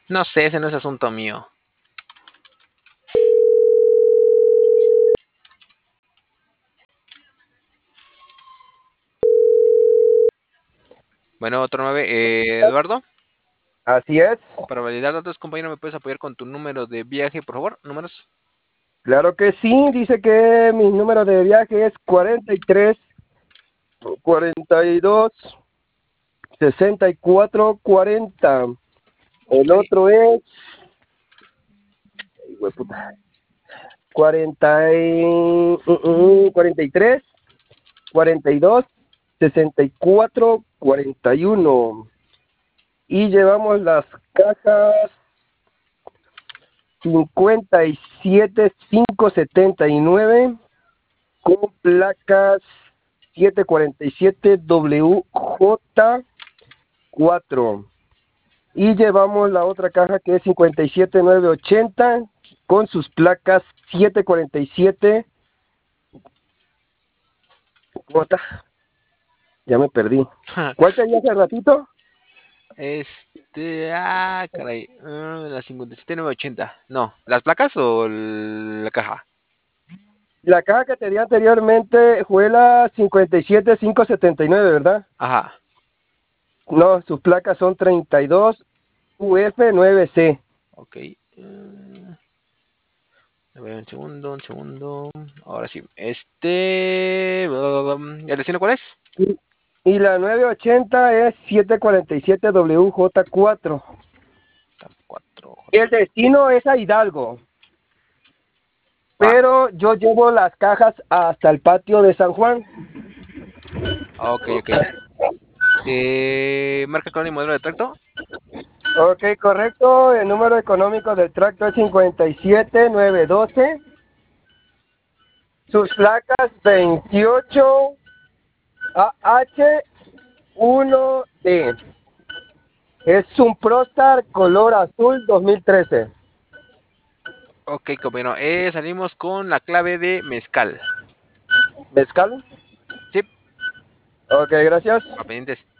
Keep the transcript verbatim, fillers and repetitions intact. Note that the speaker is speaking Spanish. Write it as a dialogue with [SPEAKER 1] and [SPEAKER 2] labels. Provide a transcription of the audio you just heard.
[SPEAKER 1] No sé, ese no es asunto mío. Bueno, otro nueve. Eh, Eduardo,
[SPEAKER 2] Así es,
[SPEAKER 1] para validar datos, compañero, ¿me puedes apoyar con tu número de viaje, por favor? Números.
[SPEAKER 2] claro que sí. Dice que mi número de viaje es cuarenta y tres, cuarenta y dos, sesenta y cuatro, cuarenta.
[SPEAKER 1] Ok.
[SPEAKER 2] El otro es ay, hueputa, cuarenta y, mm, mm, cuarenta y tres, cuarenta y dos, sesenta y cuatro, cuarenta y uno. Y llevamos las cajas cincuenta y siete, quinientos setenta y nueve con placas setecientos cuarenta y siete W J cuatro. Y llevamos la otra caja que es cincuenta y siete novecientos ochenta con sus placas setecientos cuarenta y siete. ¿Cómo está? Ya me perdí. ¿Cuál te dije hace ratito?
[SPEAKER 1] Este. Ah, caray. ah, la cincuenta y siete nueve ochenta. No, ¿las placas o el- la caja?
[SPEAKER 2] La caja que te di anteriormente fue la cincuenta y siete quinientos setenta y nueve, ¿verdad?
[SPEAKER 1] Ajá.
[SPEAKER 2] No, sus placas son treinta y dos U F nueve C.
[SPEAKER 1] Ok. eh, a ver, un segundo, un segundo. Ahora sí. Este. ¿El destino cuál es?
[SPEAKER 2] Y, y la novecientos ochenta es setecientos cuarenta y siete W J cuatro.
[SPEAKER 1] cuatro.
[SPEAKER 2] El destino es a Hidalgo,
[SPEAKER 1] Va.
[SPEAKER 2] pero yo llevo las cajas hasta el patio de San Juan.
[SPEAKER 1] Ok, ok. Eh, marca, color y modelo de tracto.
[SPEAKER 2] Ok, correcto. El número económico del tracto es cincuenta y siete novecientos doce. Sus placas veintiocho A H uno D. Es un Prostar color azul dos mil trece.
[SPEAKER 1] Ok, compañero. Eh, salimos con la clave de mezcal.
[SPEAKER 2] ¿Mezcal?
[SPEAKER 1] Sí,
[SPEAKER 2] Ok, gracias.
[SPEAKER 1] a pendientes.